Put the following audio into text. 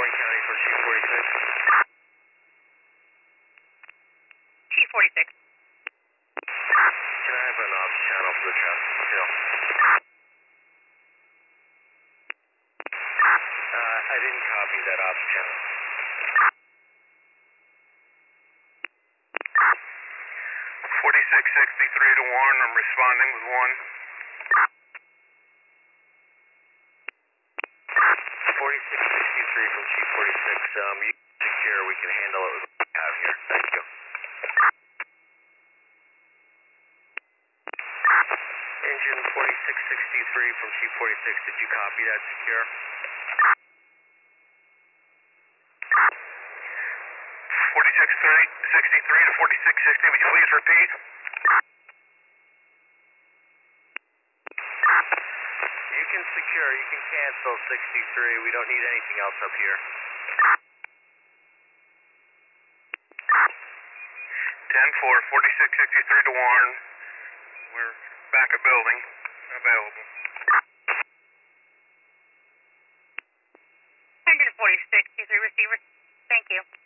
Warren County for Chief 46. Chief 46. Can I have an ops channel for the traffic detail? I didn't copy that ops channel. 4663 to Warren, I'm responding with 1. 4663 from Chief 46. You secure, we can handle it with what we have here. Thank you. Engine 4663 from Chief 46, did you copy that secure? 4663 to 4660, would you please repeat? You can secure, you can cancel 63. We don't need anything else up here. 10-4, 4663 to Warren. We're back at building, available. Engine 4663 receiver. Thank you.